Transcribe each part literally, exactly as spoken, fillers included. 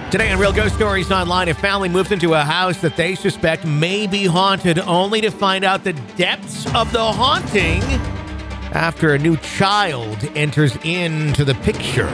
Today on Real Ghost Stories Online, a family moves into a house that they suspect may be haunted, only to find out the depths of the haunting after a new child enters into the picture.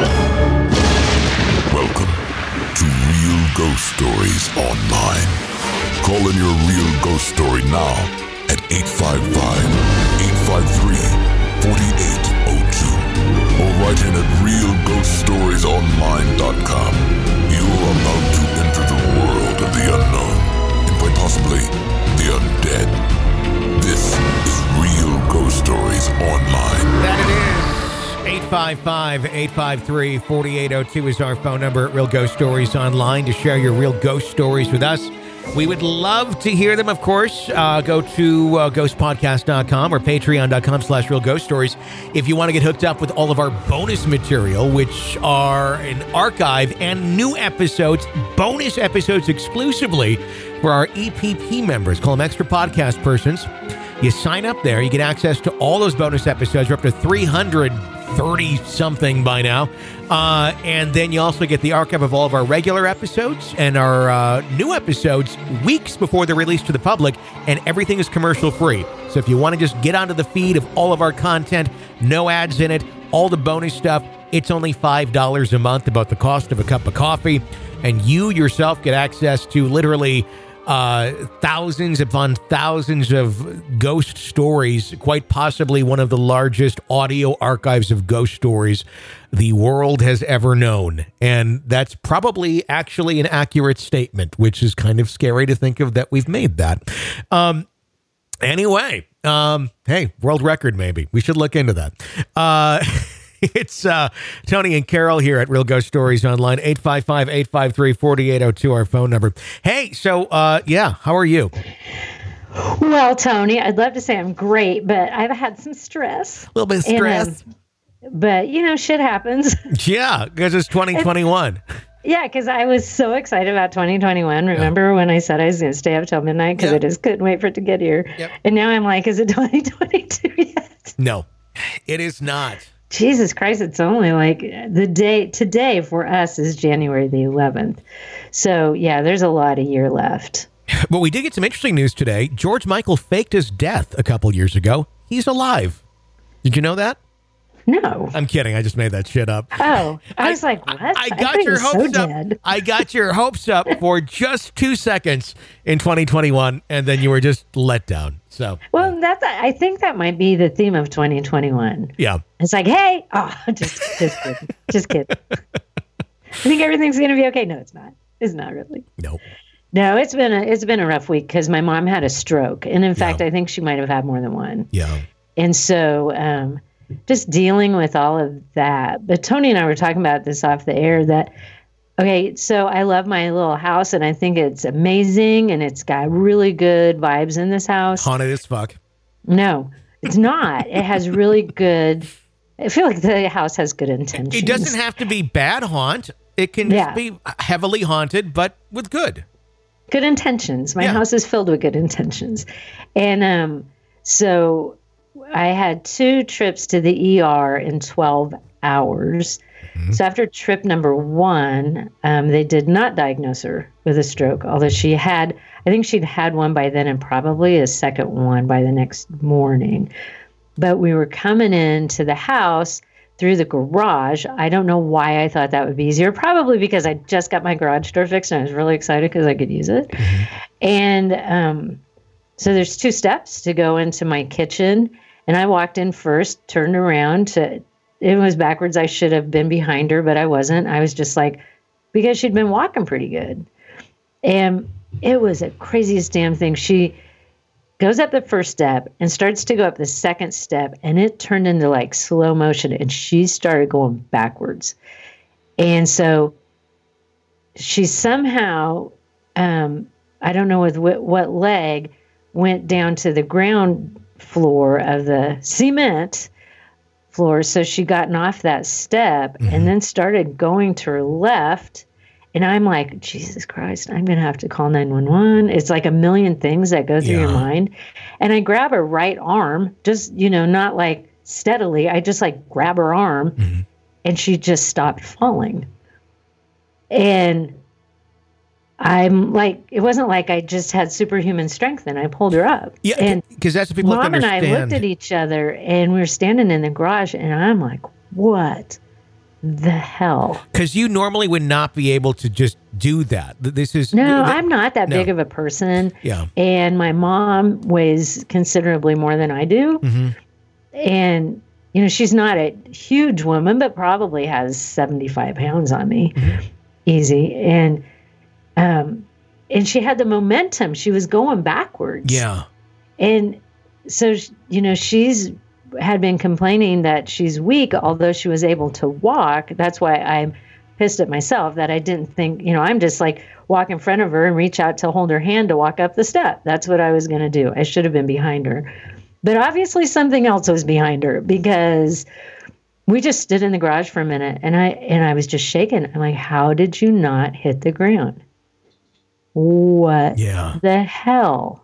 Welcome to Real Ghost Stories Online. Call in your real ghost story now at eight five five, eight five three, four eight zero two or write in at real ghost stories online dot com. You are about to enter the world of the unknown and quite possibly the undead. This is Real Ghost Stories Online. That it is. eight five five, eight five three, four eight zero two is our phone number at Real Ghost Stories Online to share your real ghost stories with us. We would love to hear them, of course. Uh, go to uh, ghost podcast dot com or patreon dot com slash real ghost stories if you want to get hooked up with all of our bonus material, which are an archive and new episodes, bonus episodes exclusively for our E P P members. Call them extra podcast persons. You sign up there, you get access to all those bonus episodes. We're up to three hundred thirty something by now. Uh, and then you also get the archive of all of our regular episodes and our uh, new episodes weeks before they're released to the public, and everything is commercial free. So if you want to just get onto the feed of all of our content, no ads in it, all the bonus stuff, it's only five dollars a month, about the cost of a cup of coffee. And you yourself get access to literally Uh, thousands upon thousands of ghost stories, quite possibly one of the largest audio archives of ghost stories the world has ever known. And that's probably actually an accurate statement, which is kind of scary to think of that we've made that. Um, anyway, um, hey, world record maybe. We should look into that. Uh It's uh, Tony and Carol here at Real Ghost Stories Online. eight five five, eight five three, four eight zero two, our phone number. Hey, so, uh, yeah, how are you? Well, Tony, I'd love to say I'm great, but I've had some stress. A little bit of stress. And, um, but, you know, shit happens. Yeah, because it's twenty twenty-one. It's, yeah, because I was so excited about twenty twenty-one. Remember yeah. when I said I was going to stay up till midnight because yep. I just couldn't wait for it to get here. Yep. And now I'm like, is it twenty twenty-two yet? No, it is not. Jesus Christ, it's only like the day today for us is January the eleventh. So, yeah, there's a lot of year left. But we did get some interesting news today. George Michael faked his death a couple years ago. He's alive. Did you know that? No. I'm kidding. I just made that shit up. Oh, I was I, like, what? I, I got I your hopes so up. Dead. I got your hopes up for just two seconds in twenty twenty-one, and then you were just let down. So, well, yeah. that's I think that might be the theme of twenty twenty-one. Yeah. It's like, hey, oh, just just kidding. Just kidding. I think everything's going to be okay. No, it's not. It's not really. Nope. No, it's been a it's been a rough week because my mom had a stroke, and in fact, yeah. I think she might have had more than one. Yeah. And so, um, just dealing with all of that. But Tony and I were talking about this off the air that, okay, so I love my little house and I think it's amazing and it's got really good vibes in this house. Haunted as fuck. No, it's not. It has really good, I feel like the house has good intentions. It doesn't have to be bad haunt. It can yeah. just be heavily haunted, but with good. Good intentions. My yeah. house is filled with good intentions. And um, so I had two trips to the E R in twelve hours. Mm-hmm. So after trip number one, um, they did not diagnose her with a stroke, although she had, I think she'd had one by then and probably a second one by the next morning. But we were coming into the house through the garage. I don't know why I thought that would be easier. Probably because I just got my garage door fixed and I was really excited because I could use it. Mm-hmm. And um, so there's two steps to go into my kitchen. And I walked in first, turned around to, it was backwards. I should have been behind her, but I wasn't. I was just like, because she'd been walking pretty good. And it was the craziest damn thing. She goes up the first step and starts to go up the second step, and it turned into like slow motion, and she started going backwards. And so she somehow, um, I don't know with what, what leg, went down to the ground floor of the cement floor. So she gotten off that step mm-hmm. and then started going to her left. And I'm like, Jesus Christ, I'm going to have to call nine one one. It's like a million things that go through yeah. your mind. And I grab her right arm, just, you know, not like steadily. I just like grab her arm mm-hmm. and she just stopped falling. And I'm like, it wasn't like I just had superhuman strength and I pulled her up. Yeah, and because that's what people have to Mom and I understand. looked at each other and we were standing in the garage and I'm like, what the hell? Because you normally would not be able to just do that. This is No, th- I'm not that no. big of a person. Yeah. And my mom weighs considerably more than I do. Mm-hmm. And, you know, she's not a huge woman, but probably has seventy-five pounds on me. Mm-hmm. Easy. And, um, and she had the momentum. She was going backwards. Yeah. And so, you know, she's had been complaining that she's weak, although she was able to walk. That's why I'm pissed at myself that I didn't think, you know, I'm just like walk in front of her and reach out to hold her hand to walk up the step. That's what I was going to do. I should have been behind her. But obviously something else was behind her because we just stood in the garage for a minute and I and I was just shaking. I'm like, how did you not hit the ground? What Yeah. the hell?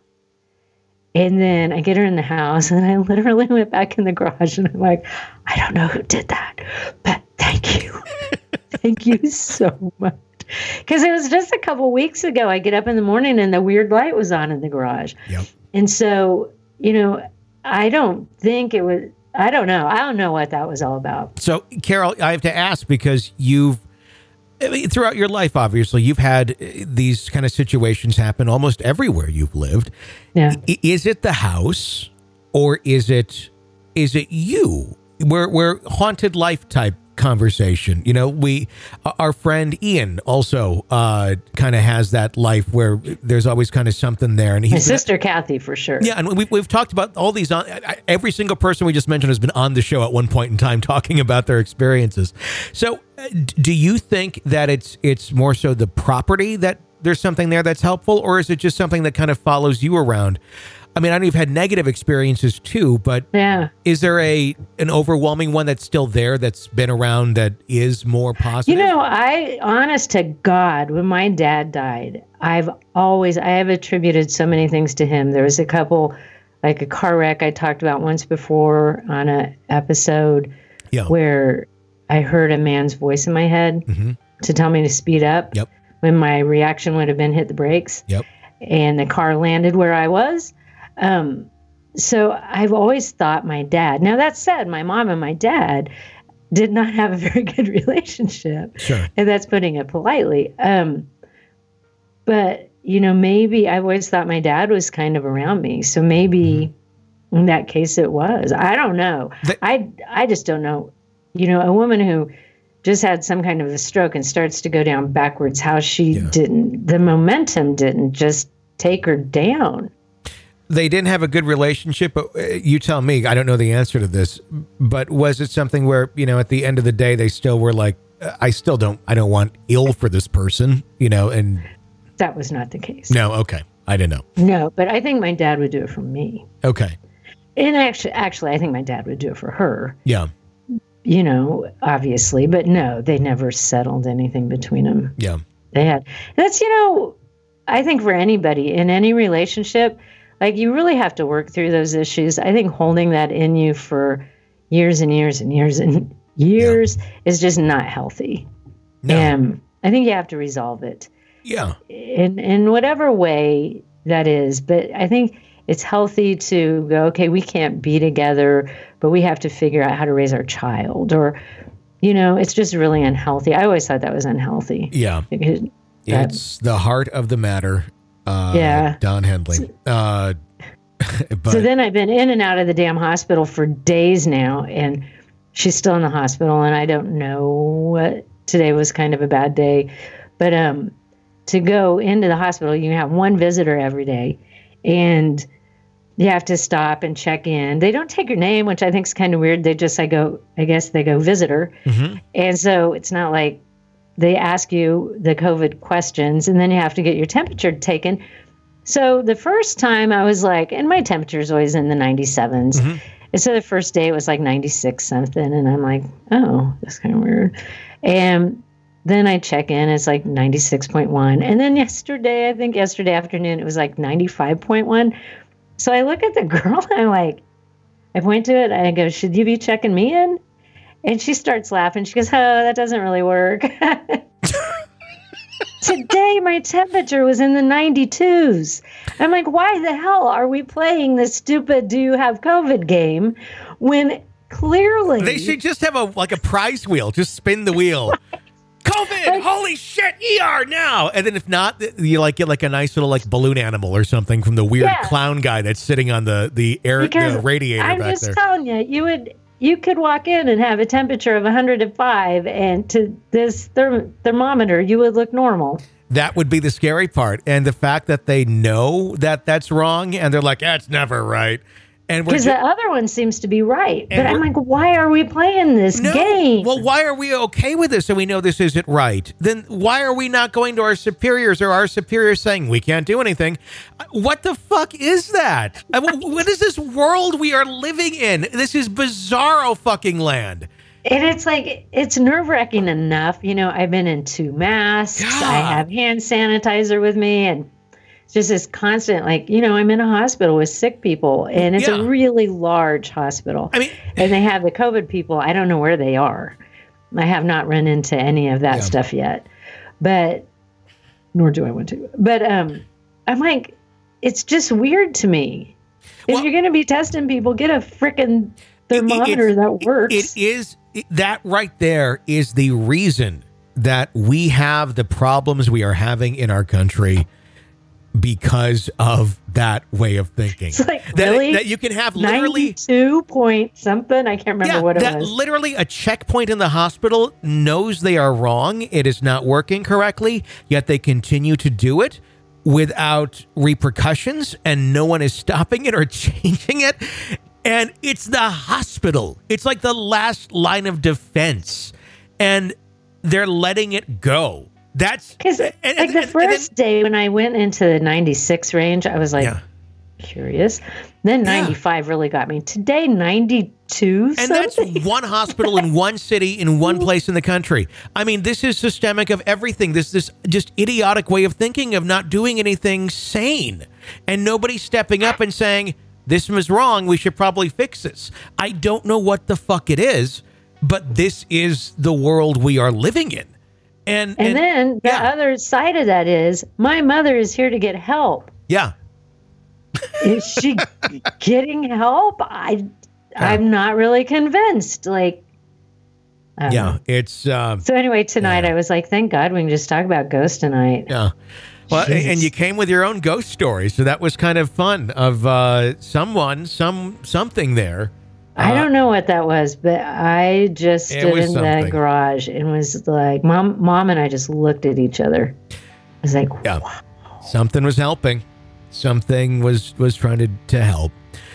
And then I get her in the house and I literally went back in the garage and I'm like, I don't know who did that, but thank you. Thank you so much. Because it was just a couple weeks ago. I get up in the morning and the weird light was on in the garage. Yep. And so, you know, I don't think it was, I don't know. I don't know what that was all about. So, Carol, I have to ask because you've, I mean, throughout your life, obviously, you've had uh, these kind of situations happen almost everywhere you've lived. Yeah. I- Is it the house or is it is it you? We're, we're haunted life type conversation. You know, we, our friend Ian also uh, kind of has that life where there's always kind of something there. And My he's sister Kathy, for sure. Yeah, and we've, we've talked about all these. On, every single person we just mentioned has been on the show at one point in time talking about their experiences. So uh, do you think that it's it's more so the property that there's something there that's helpful, or is it just something that kind of follows you around? I mean, I know you've had negative experiences too, but Yeah. is there a an overwhelming one that's still there that's been around that is more positive? You know, I, honest to God, when my dad died, I've always, I have attributed so many things to him. There was a couple, like a car wreck I talked about once before on a episode yeah. where I heard a man's voice in my head Mm-hmm. to tell me to speed up. Yep. When my reaction would have been hit the brakes. Yep. And the car landed where I was. Um, so I've always thought my dad, now that said, my mom and my dad did not have a very good relationship. Sure. And that's putting it politely. Um, but, you know, maybe I've always thought my dad was kind of around me. So maybe mm-hmm. in that case it was. I don't know. The- I, I just don't know. You know, a woman who just had some kind of a stroke and starts to go down backwards, how she Yeah. didn't, the momentum didn't just take her down. They didn't have a good relationship, but uh, you tell me, I don't know the answer to this, but was it something where, you know, at the end of the day, they still were like, I still don't, I don't want ill for this person, you know, and That was not the case. no, okay. I didn't know. No, but I think my dad would do it for me. Okay. And actually, actually, I think my dad would do it for her, Yeah. you know, obviously, but no, they never settled anything between them. Yeah. They had, that's, you know, I think for anybody in any relationship, like you really have to work through those issues. I think holding that in you for years and years and years and years yeah. is just not healthy. No. And I think you have to resolve it. Yeah. In in whatever way that is. But I think it's healthy to go, okay, we can't be together, but we have to figure out how to raise our child. Or, you know, it's just really unhealthy. I always thought that was unhealthy. Yeah. Because it's the heart of the matter. Uh, yeah. Don Henley. Uh, but, so then I've been in and out of the damn hospital for days now, and she's still in the hospital, and I don't know what, today was kind of a bad day. But um, to go into the hospital, you have one visitor every day, and you have to stop and check in. They don't take your name, which I think is kind of weird. They just, I go, I guess they go visitor. Mm-hmm. And so it's not like they ask you the COVID questions, and then you have to get your temperature taken. So the first time I was like, and my temperature is always in the ninety-sevens. Mm-hmm. And so the first day it was like ninety-six something. And I'm like, oh, that's kind of weird. And then I check in, it's like ninety-six point one. And then yesterday, I think yesterday afternoon, it was like ninety-five point one. So I look at the girl and I'm like, I point to it. I go, should you be checking me in? And she starts laughing. She goes, oh, that doesn't really work. Today, my temperature was in the ninety-twos. I'm like, why the hell are we playing this stupid do you have COVID game when clearly... They should just have a like a prize wheel. Just spin the wheel. COVID! Like, holy shit! E R now! And then if not, you like get like a nice little like balloon animal or something from the weird yeah. clown guy that's sitting on the, the air the radiator I'm back just there. telling you, you would... You could walk in and have a temperature of one hundred five, and to this therm- thermometer, you would look normal. That would be the scary part. And the fact that they know that that's wrong, and they're like, that's never right. Because ju- the other one seems to be right. But I'm like, why are we playing this no, game? Well, why are we okay with this and we know this isn't right? Then why are we not going to our superiors or our superiors saying we can't do anything? What the fuck is that? What is this world we are living in? This is bizarro fucking land. And it's like, it's nerve-wracking enough. You know, I've been in two masks. God. I have hand sanitizer with me, and it's just this constant, like, you know, I'm in a hospital with sick people, and it's yeah. a really large hospital. I mean, and they have the COVID people. I don't know where they are. I have not run into any of that yeah. stuff yet, but nor do I want to. But um, I'm like, it's just weird to me. If well, you're going to be testing people, get a freaking thermometer it, that works. It is it, that right there is the reason that we have the problems we are having in our country. Because of that way of thinking. It's like, that, really? That you can have literally... ninety-two point something? I can't remember yeah, what it that was. Literally a checkpoint in the hospital knows they are wrong. It is not working correctly, yet they continue to do it without repercussions, and no one is stopping it or changing it. And it's the hospital. It's like the last line of defense. And they're letting it go. That's because like and, the and, first and then, day when I went into the ninety-six range, I was like yeah. curious. Then ninety-five yeah. really got me. Today, ninety-two. And something. That's one hospital in one city in one place in the country. I mean, this is systemic of everything. This this just idiotic way of thinking of not doing anything sane, and nobody stepping up and saying this was wrong. We should probably fix this. I don't know what the fuck it is, but this is the world we are living in. And, and, and then the yeah. other side of that is my mother is here to get help. Yeah. Is she getting help? I, yeah. I'm not really convinced. Like, yeah, know. it's. Uh, so anyway, tonight yeah. I was like, thank God we can just talk about ghosts tonight. Yeah. Well, Jesus. And you came with your own ghost story, so that was kind of fun. Of uh, someone, some something there. I don't know what that was, but I just stood in something. the garage and was like, mom, mom and I just looked at each other. I was like, yeah. wow. Something was helping. Something was, was trying to, to help.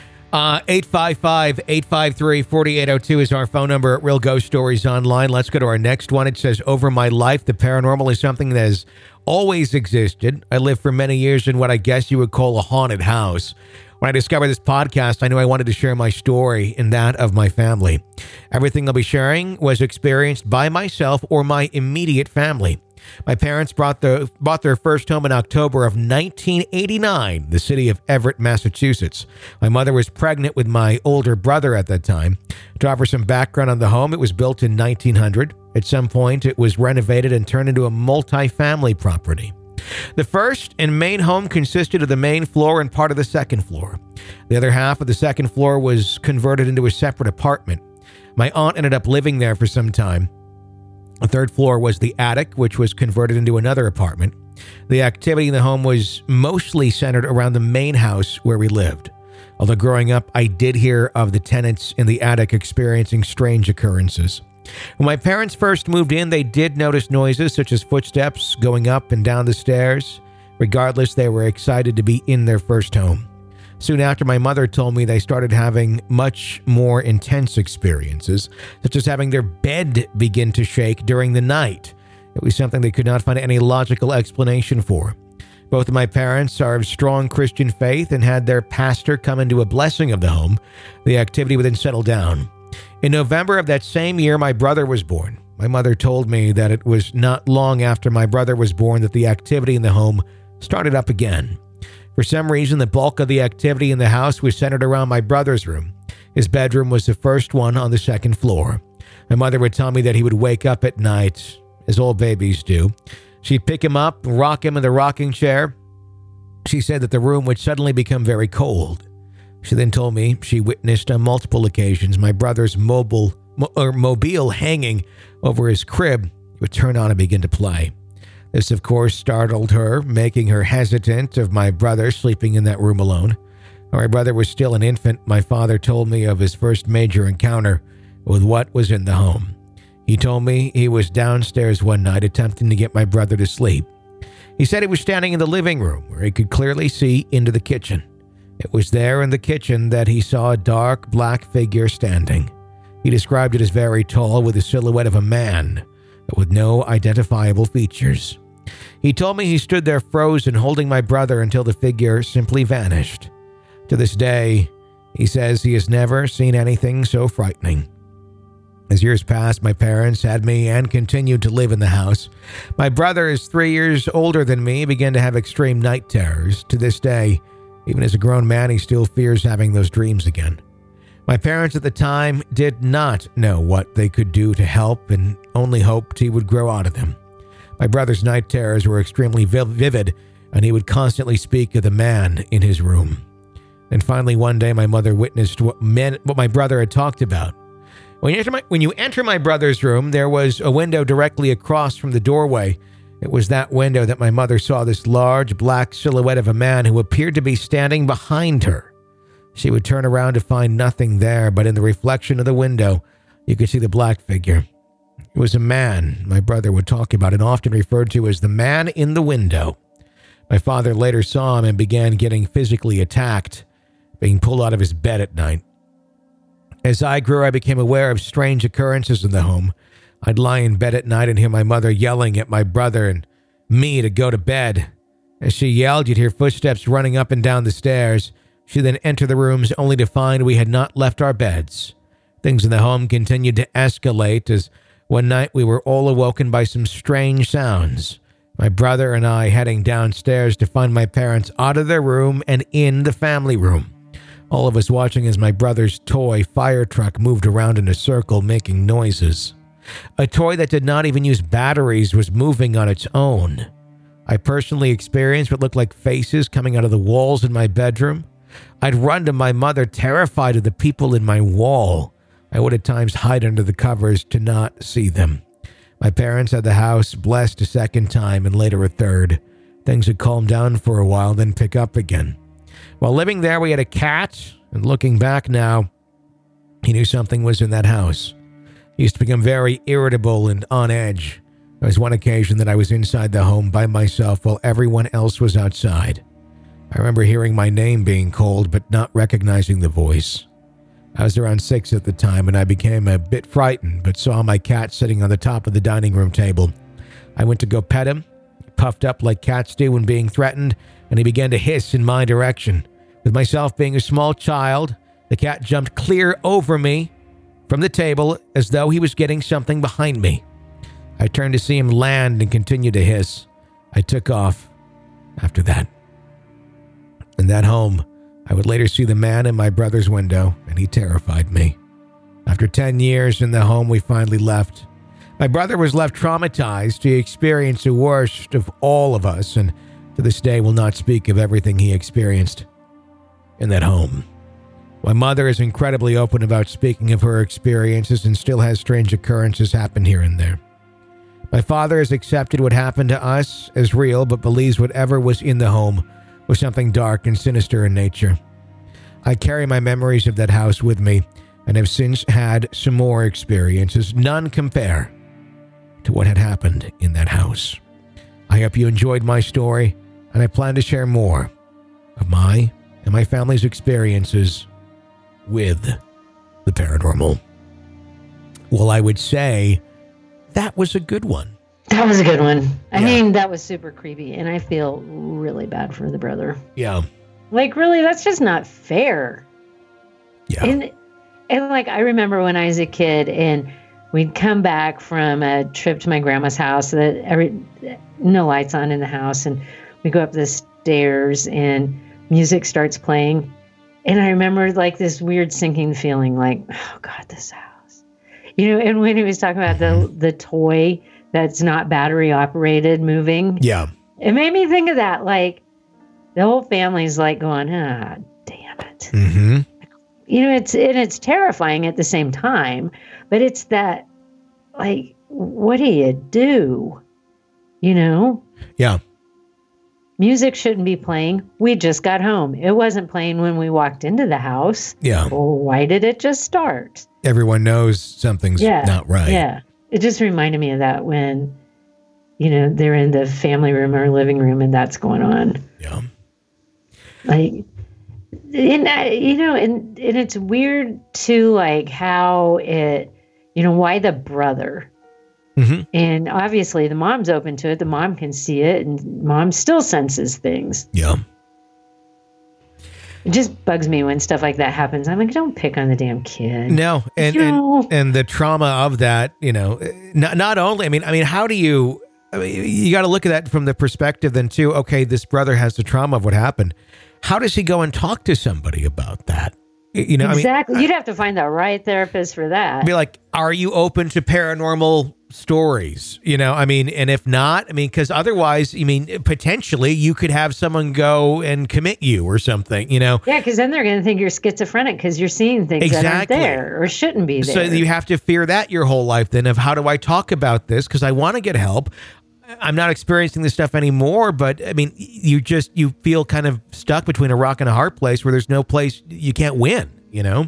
Uh, eight five five, eight five three, four eight zero two is our phone number at Real Ghost Stories Online. Let's go to our next one. It says, over my life, the paranormal is something that has always existed. I lived for many years in what I guess you would call a haunted house. When I discovered this podcast, I knew I wanted to share my story and that of my family. Everything I'll be sharing was experienced by myself or my immediate family. My parents brought the, bought their first home in October of nineteen eighty-nine, the city of Everett, Massachusetts. My mother was pregnant with my older brother at that time. To offer some background on the home, it was built in nineteen hundred. At some point, it was renovated and turned into a multi-family property. The first and main home consisted of the main floor and part of the second floor. The other half of the second floor was converted into a separate apartment. My aunt ended up living there for some time. The third floor was the attic, which was converted into another apartment. The activity in the home was mostly centered around the main house where we lived. Although growing up, I did hear of the tenants in the attic experiencing strange occurrences. When my parents first moved in, they did notice noises such as footsteps going up and down the stairs. Regardless, they were excited to be in their first home. Soon after, my mother told me they started having much more intense experiences, such as having their bed begin to shake during the night. It was something they could not find any logical explanation for. Both of my parents are of strong Christian faith and had their pastor come into a blessing of the home. The activity would then settle down. In November of that same year, my brother was born. My mother told me that it was not long after my brother was born that the activity in the home started up again. For some reason, the bulk of the activity in the house was centered around my brother's room. His bedroom was the first one on the second floor. My mother would tell me that he would wake up at night, as all babies do, She'd pick him up, rock him in the rocking chair. She said that the room would suddenly become very cold. She then told me she witnessed on multiple occasions my brother's mobile mo- or mobile hanging over his crib. He would turn on and begin to play. This, of course, startled her, making her hesitant of my brother sleeping in that room alone. When my brother was still an infant, my father told me of his first major encounter with what was in the home. He told me he was downstairs one night attempting to get my brother to sleep. He said he was standing in the living room where he could clearly see into the kitchen. It was there in the kitchen that he saw a dark black figure standing. He described it as very tall with the silhouette of a man, but with no identifiable features. He told me he stood there frozen, holding my brother until the figure simply vanished. To this day, he says he has never seen anything so frightening. As years passed, my parents had me and continued to live in the house. My brother is three years older than me, began to have extreme night terrors. To this day, even as a grown man, he still fears having those dreams again. My parents at the time did not know what they could do to help and only hoped he would grow out of them. My brother's night terrors were extremely vivid, and he would constantly speak of the man in his room. And finally, one day, my mother witnessed what, men, what my brother had talked about. When you, enter my, when you enter my brother's room, there was a window directly across from the doorway. It was that window that my mother saw this large black silhouette of a man who appeared to be standing behind her. She would turn around to find nothing there, but in the reflection of the window, you could see the black figure. It was a man my brother would talk about and often referred to as the man in the window. My father later saw him and began getting physically attacked, being pulled out of his bed at night. As I grew, I became aware of strange occurrences in the home. I'd lie in bed at night and hear my mother yelling at my brother and me to go to bed. As she yelled, you'd hear footsteps running up and down the stairs. She then entered the rooms only to find we had not left our beds. Things in the home continued to escalate as one night we were all awoken by some strange sounds. My brother and I heading downstairs to find my parents out of their room and in the family room. All of us watching as my brother's toy fire truck moved around in a circle making noises. A toy that did not even use batteries was moving on its own. I personally experienced what looked like faces coming out of the walls in my bedroom. I'd run to my mother, terrified of the people in my wall. I would at times hide under the covers to not see them. My parents had the house blessed a second time and later a third. Things had calmed down for a while, then pick up again. While living there, we had a cat, and looking back now, he knew something was in that house. He used to become very irritable and on edge. There was one occasion that I was inside the home by myself while everyone else was outside. I remember hearing my name being called, but not recognizing the voice. I was around six at the time, and I became a bit frightened, but saw my cat sitting on the top of the dining room table. I went to go pet him. He puffed up like cats do when being threatened, and he began to hiss in my direction. With myself being a small child, the cat jumped clear over me from the table as though he was getting something behind me. I turned to see him land and continue to hiss. I took off after that. In that home, I would later see the man in my brother's window, and he terrified me. After ten years in the home, we finally left. My brother was left traumatized. He experienced the worst of all of us, and to this day will not speak of everything he experienced in that home. My mother is incredibly open about speaking of her experiences and still has strange occurrences happen here and there. My father has accepted what happened to us as real, but believes whatever was in the home was something dark and sinister in nature. I carry my memories of that house with me and have since had some more experiences. None compare to what had happened in that house. I hope you enjoyed my story, and I plan to share more of my and my family's experiences with the paranormal. Well, I would say that was a good one. That was a good one. I Yeah. mean, that was super creepy, and I feel really bad for the brother. Yeah. Like, really, that's just not fair. Yeah. And, and like, I remember when I was a kid, and we'd come back from a trip to my grandma's house, that every no lights on in the house, and we go up the stairs, and music starts playing. And I remember, like, this weird sinking feeling, like, oh, God, this house. You know, and when he was talking about the the toy that's not battery operated moving. Yeah. It made me think of that. Like the whole family's like going, ah, damn it. Mm-hmm. You know, it's, and it's terrifying at the same time, but it's that, like, what do you do? You know? Yeah. Music shouldn't be playing. We just got home. It wasn't playing when we walked into the house. Yeah. Well, why did it just start? Everyone knows something's yeah. not right. Yeah. It just reminded me of that when, you know, they're in the family room or living room and that's going on. Yeah. Like, and I, you know, and, and it's weird too, like how it, you know, why the brother? Mm-hmm. And obviously the mom's open to it. The mom can see it and mom still senses things. Yeah. It just bugs me when stuff like that happens. I'm like, don't pick on the damn kid. No. And, You know? and, and the trauma of that, you know, not, not only, I mean, I mean, how do you, I mean, you got to look at that from the perspective then too, okay, this brother has the trauma of what happened. How does he go and talk to somebody about that? You know, exactly. I mean, You'd have to find the right therapist for that. be like, are you open to paranormal stories? You know, I mean, and if not, I mean, because otherwise, I mean, potentially you could have someone go and commit you or something, you know? Yeah, because then they're going to think you're schizophrenic because you're seeing things Exactly. that aren't there or shouldn't be there. So you have to fear that your whole life then of how do I talk about this? Because I want to get help. I'm not experiencing this stuff anymore, but I mean, you just, you feel kind of stuck between a rock and a hard place where there's no place you can't win, you know,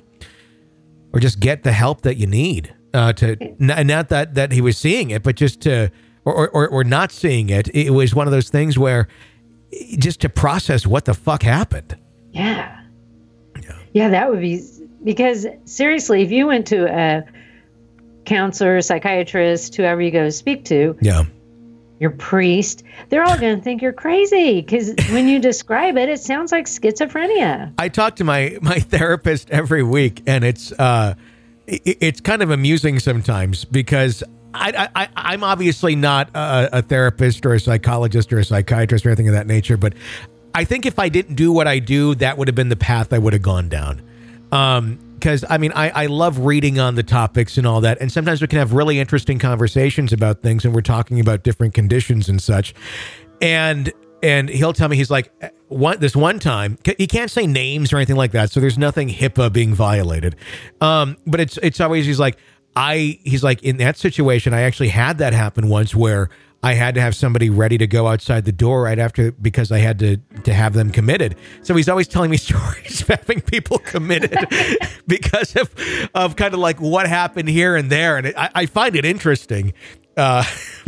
or just get the help that you need uh, to, n- not that, that he was seeing it, but just to, or, or, or not seeing it. It was one of those things where just to process what the fuck happened. Yeah. Yeah. Yeah, that would be, because seriously, if you went to a counselor, psychiatrist, whoever you go speak to, Yeah. your priest, they're all going to think you're crazy because when you describe it, it sounds like schizophrenia. I talk to my, my therapist every week, and it's uh, it, it's kind of amusing sometimes because I, I, I'm obviously not a, a therapist or a psychologist or a psychiatrist or anything of that nature, but I think if I didn't do what I do, that would have been the path I would have gone down. Um, Because, I mean, I, I love reading on the topics and all that. And sometimes we can have really interesting conversations about things and we're talking about different conditions and such. And and he'll tell me, he's like, one, this one time, he can't say names or anything like that. So there's nothing HIPAA being violated. Um, but it's it's always, he's like, I, he's like, in that situation, I actually had that happen once where I had to have somebody ready to go outside the door right after because I had to to have them committed. So he's always telling me stories of having people committed because of of kind of like what happened here and there, and it, I, I find it interesting. Uh,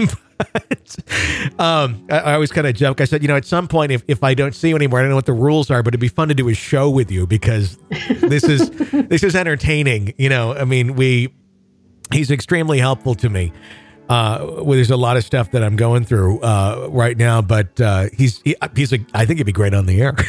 but, um, I, I always kind of joke. I said, you know, at some point, if, if I don't see you anymore, I don't know what the rules are, but it'd be fun to do a show with you because this is this is entertaining. You know, I mean, we he's extremely helpful to me. Uh, well, there's a lot of stuff that I'm going through uh, right now, but uh, he's he, he's a, I think he'd be great on the air.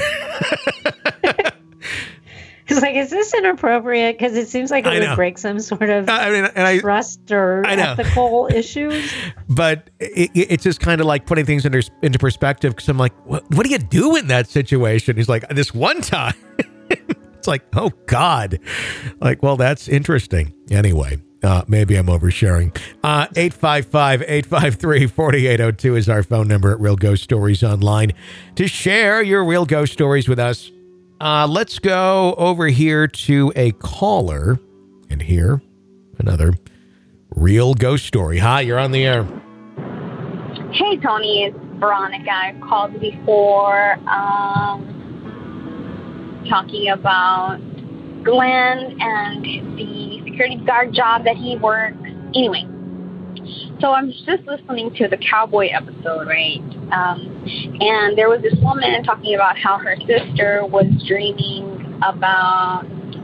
It's like, is this inappropriate? Because it seems like it would break some sort of I mean, and I, trust or ethical issues. But it, it's just kind of like putting things into, into perspective because I'm like, what, what do you do in that situation? He's like, this one time. It's like, oh, God. Like, well, that's interesting. Anyway. Uh, maybe I'm oversharing. Uh, eight five five, eight five three, four eight zero two is our phone number at Real Ghost Stories Online to share your real ghost stories with us. Uh, let's go over here to a caller and hear another real ghost story. Hi, you're on the air. Hey, Tony, it's Veronica. I called before um, talking about Glenn and the security guard job that he works. Anyway, so I'm just listening to the cowboy episode, right? Um, and there was this woman talking about how her sister was dreaming about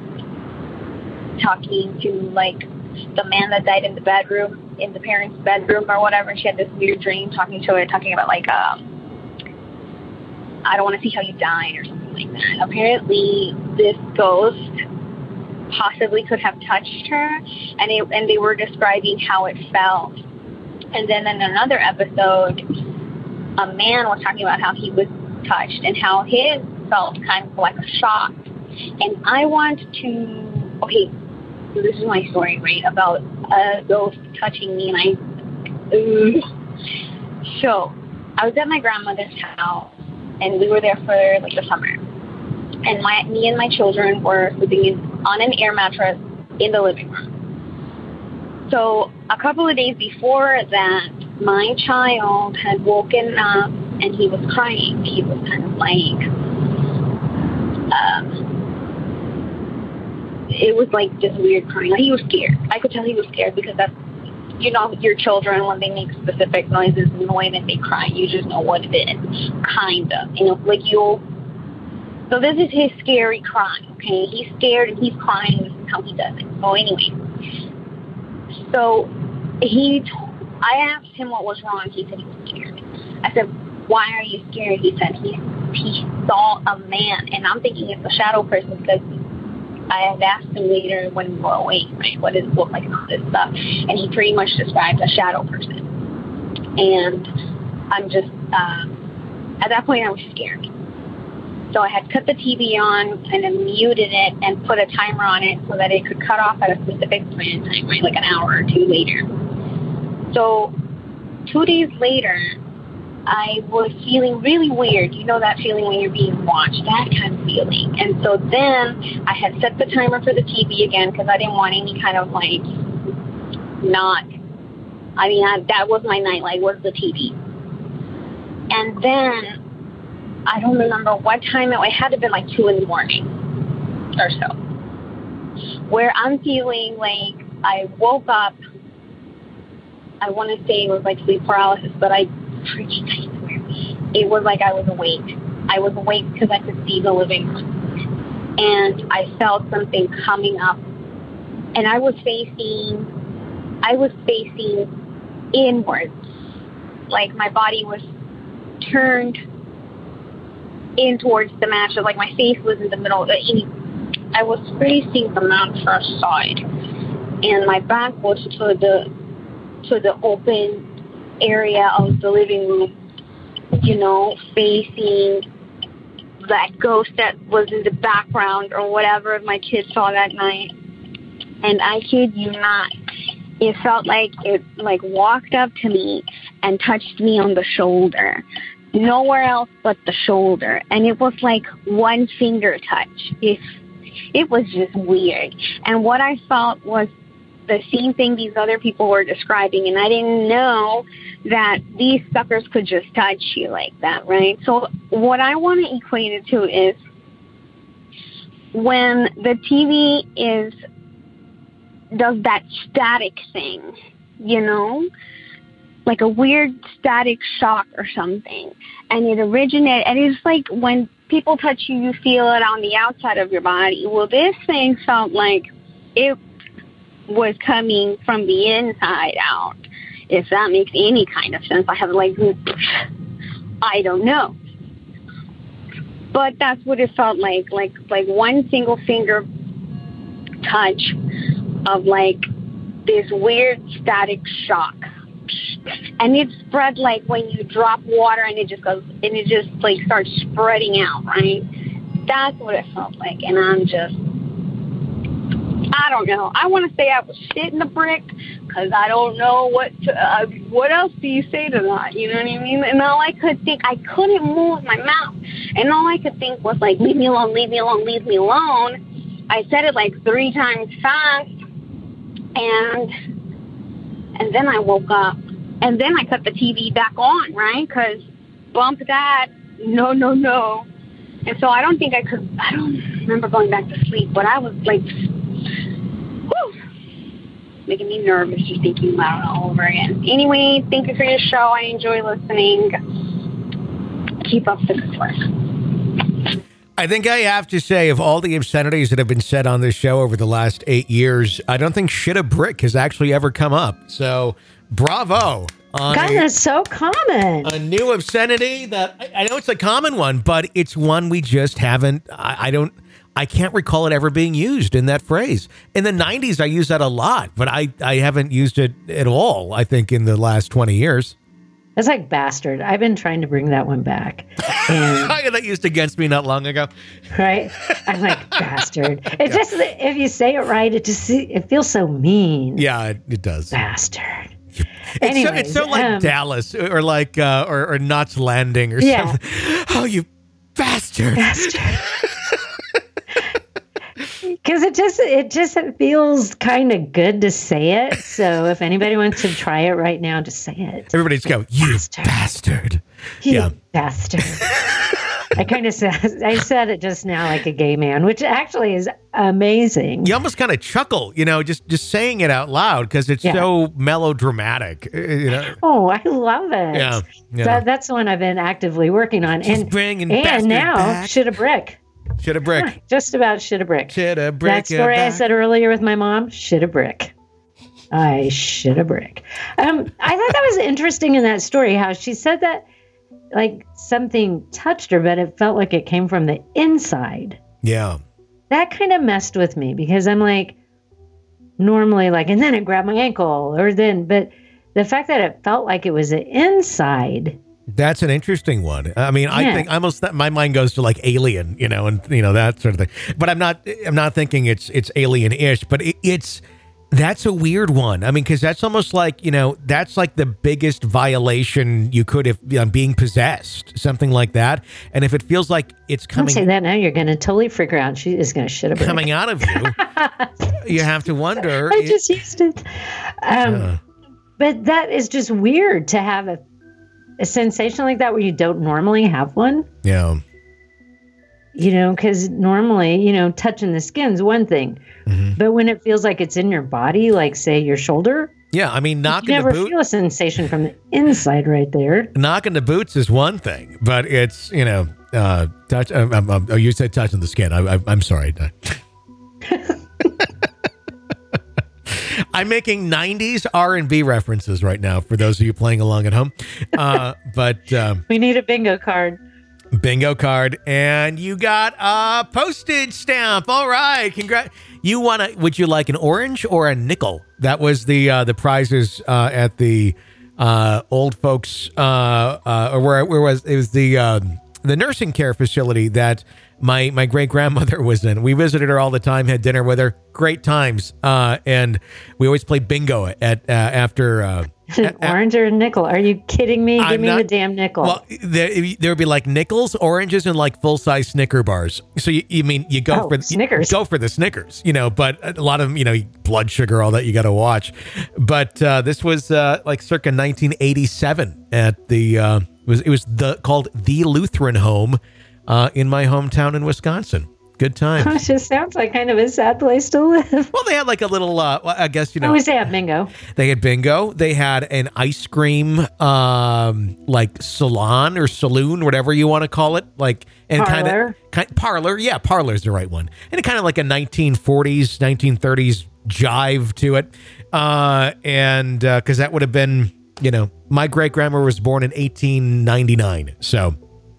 talking to, like, the man that died in the bedroom, in the parents' bedroom or whatever. She had this weird dream talking to it, talking about, like, um, I don't want to see how you died or something like that. Apparently, this ghost possibly could have touched her, and it, and they were describing how it felt. And then in another episode, a man was talking about how he was touched and how his felt kind of like a shock. And I want to, okay, so this is my story, right, about a ghost touching me, and I Ugh. So, I was at my grandmother's house, and we were there for like the summer. And my me and my children were sleeping in, on an air mattress in the living room. So, a couple of days before that, my child had woken up and he was crying. He was kind of like, um, it was like just weird crying. Like, he was scared. I could tell he was scared because that's, you know, your children, when they make specific noises and the way that they cry, you just know what it is. Kind of. You know, like you'll, so this is his scary cry, okay? He's scared and he's crying. This is how he does it. So anyway, so he, I asked him what was wrong. He said he was scared. I said, why are you scared? He said he, he saw a man. And I'm thinking it's a shadow person because I had asked him later when we were awake, right, what does it look like and all this stuff. And he pretty much described a shadow person. And I'm just, um, at that point I was scared. So I had cut the T V on and then muted it and put a timer on it so that it could cut off at a specific point in time, right, like an hour or two later. So two days later, I was feeling really weird. You know that feeling when you're being watched, that kind of feeling. And so then I had set the timer for the T V again because I didn't want any kind of like not, I mean, I, that was my nightlight, was the T V. And then I don't remember what time it, it had to have been like two in the morning or so, where I'm feeling like I woke up. I want to say it was like sleep paralysis, but I freaking I swear, it was like I was awake. I was awake because I could see the living room. And I felt something coming up. And I was facing, I was facing inwards. Like my body was turned in towards the mattress. Like my face was in the middle. I was facing the mattress side. And my back was to the, to the open area of the living room, you know, facing that ghost that was in the background or whatever my kids saw that night. And I kid you not, it felt like it like walked up to me and touched me on the shoulder. Nowhere else but the shoulder. And it was like one finger touch. It, it was just weird. And what I felt was the same thing these other people were describing, and I didn't know that these suckers could just touch you like that, right? So what I want to equate it to is when the T V is does that static thing, you know, like a weird static shock or something, and it originated, and it's like when people touch you, you feel it on the outside of your body. Well, this thing felt like it was coming from the inside out, if that makes any kind of sense. I have like, I don't know. But that's what it felt like, like, like one single finger touch of like this weird static shock. And it spread like when you drop water and it just goes, and it just like starts spreading out, right? That's what it felt like. And I'm just, I don't know. I want to say I was shitting a brick because I don't know what to, uh, what else do you say to that? You know what I mean? And all I could think, I couldn't move my mouth. And all I could think was like, leave me alone, leave me alone, leave me alone. I said it like three times fast. And, and then I woke up. And then I cut the T V back on, right? Because bump that, no, no, no. And so I don't think I could, I don't remember going back to sleep, but I was like, whew, making me nervous just thinking about it all over again. Anyway, thank you for your show. I enjoy listening. Keep up the good work. I think I have to say, of all the obscenities that have been said on this show over the last eight years, I don't think shit a brick has actually ever come up. So, bravo. On God, a, that's so common. A new obscenity that, I, I know it's a common one, but it's one we just haven't, I, I don't, I can't recall it ever being used in that phrase. In the nineties, I used that a lot, but I, I haven't used it at all, I think, in the last twenty years. It's like bastard. I've been trying to bring that one back. And, I got that used against me not long ago. Right? I'm like, bastard. It yeah. just, if you say it right, it just, it feels so mean. Yeah, it, it does. Bastard. It's Anyways, so, it's so like um, Dallas or like uh, or, or Knots Landing or Yeah. something. Oh, you bastard! Because it just it just feels kind of good to say it. So if anybody wants to try it right now, just say it. Everybody just go, you Bastard. bastard! You Yeah. bastard. I kind of said I said it just now like a gay man, which actually is amazing. You almost kind of chuckle, you know, just just saying it out loud because it's Yeah. so melodramatic. uh, You know, Oh, I love it. Yeah, yeah. That, that's the one I've been actively working on. Just and bringing and bastard now, back. shit a brick. Shit a brick, Just about shit a brick. shit a brick. That story uh, I said earlier with my mom, shit a brick. I shit a brick. Um, I thought that was interesting in that story, how she said that like something touched her, but it felt like it came from the inside. Yeah, That kind of messed with me because I'm like, normally like, and then it grabbed my ankle or then, but the fact that it felt like it was the inside. that's an interesting one. I mean, I Yeah. think almost that my mind goes to like Alien, you know, and you know that sort of thing. But I'm not, I'm not thinking it's it's Alien-ish, but it, it's. That's a weird one. I mean, because that's almost like, you know, that's like the biggest violation you could if you know, being possessed, something like that. And if it feels like it's Don't say coming that now. You're going to totally figure out she is going to shit a brick. coming out of you, you have to wonder. I it- just used it. Um, uh, but that is just weird to have a, a sensation like that where you don't normally have one. yeah. You know, because normally, you know, touching the skin's one thing. Mm-hmm. But when it feels like it's in your body, like, say, your shoulder, Yeah. I mean, you knocking the never boot. feel a sensation from the inside right there. Knocking the boots is one thing, but it's, you know, uh, touch. Um, um, um, oh, you said touching the skin. I, I, I'm sorry. I'm making nineties R and B references right now for those of you playing along at home. Uh, but um, We need a bingo card. bingo card, and you got a postage stamp. All right, congrats. You want to? Would you like an orange or a nickel? That was the uh, the prizes uh, at the uh, old folks, uh, uh, or where where was it was the um, the nursing care facility that my my great grandmother was in. We visited her all the time, had dinner with her, great times, uh, and we always played bingo at uh, after. Uh, An orange or a nickel? Are you kidding me? Give I'm me not- the damn nickel. Well, there, there would be like nickels, oranges, and like full size Snicker bars. So you, you mean you go Oh, for Snickers. You go for the Snickers, you know. But a lot of them, you know, blood sugar, all that you got to watch. But uh, this was uh, like circa nineteen eighty-seven at the uh, it was it was the called the Lutheran Home uh, in my hometown in Wisconsin. Good time. It just sounds like kind of a sad place to live. Well, they had like a little, uh, well, I guess, you know, Always have bingo. they had bingo. They had an ice cream, um, like salon or saloon, whatever you want to call it. Like, and kind Parlor. of kind, parlor. Yeah, parlor's the right one. And it kind of like a nineteen forties, nineteen thirties jive to it. Uh, and, uh, cause that would have been, you know, my great grandma was born in eighteen ninety-nine. So,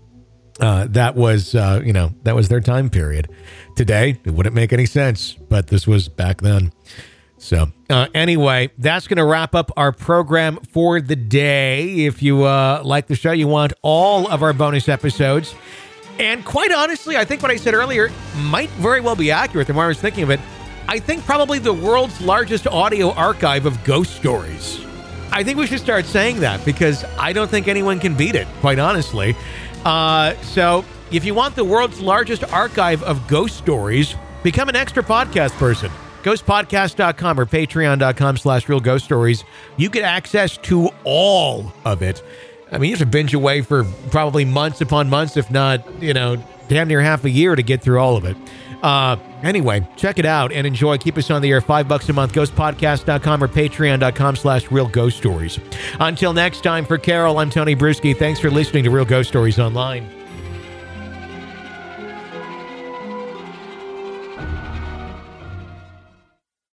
Uh, that was, uh, you know, that was their time period. Today, it wouldn't make any sense, but this was back then. So, uh, anyway, that's going to wrap up our program for the day. If you uh, like the show, you want all of our bonus episodes. And quite honestly, I think what I said earlier might very well be accurate. The more I was thinking of it, I think probably the world's largest audio archive of ghost stories. I think we should start saying that because I don't think anyone can beat it, quite honestly. Uh, so if you want the world's largest archive of ghost stories, become an extra podcast person. ghost podcast dot com or patreon dot com slash real ghost stories. You get access to all of it. I mean, you have to binge away for probably months upon months, if not, you know, damn near half a year to get through all of it. Uh, anyway, check it out and enjoy. Keep us on the air. Five bucks a month. ghost podcast dot com or patreon dot com slash real ghost stories. Until next time, for Carol, I'm Tony Bruschi. Thanks for listening to Real Ghost Stories Online.